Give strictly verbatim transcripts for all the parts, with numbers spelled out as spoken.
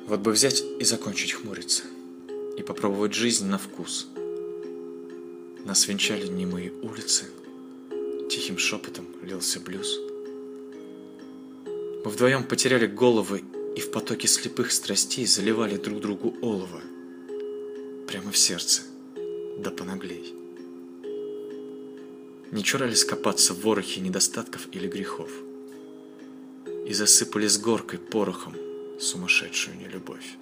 Вот бы взять и закончить хмуриться, и попробовать жизнь на вкус. Нас венчали немые улицы, тихим шепотом лился блюз. Мы вдвоем потеряли головы и в потоке слепых страстей заливали друг другу олово прямо в сердце, да понаглей. Не чурались копаться в ворохе недостатков или грехов и засыпали с горкой порохом сумасшедшую нелюбовь.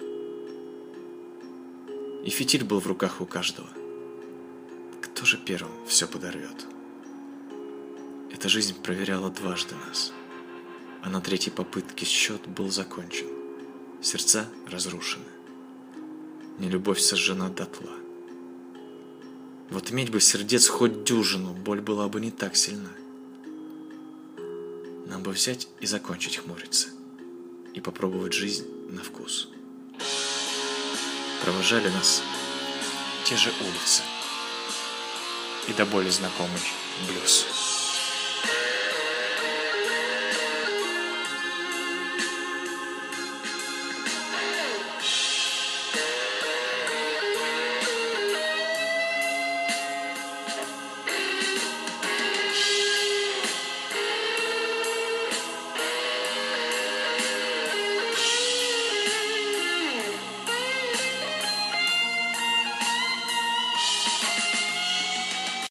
И фитиль был в руках у каждого. Кто же первым все подорвет? Эта жизнь проверяла дважды нас, а на третьей попытке счет был закончен. Сердца разрушены, нелюбовь сожжена дотла. Вот иметь бы сердец хоть дюжину, боль была бы не так сильна. Нам бы взять и закончить хмуриться, и попробовать жизнь на вкус. Провожали нас те же улицы и до боли знакомый блюз.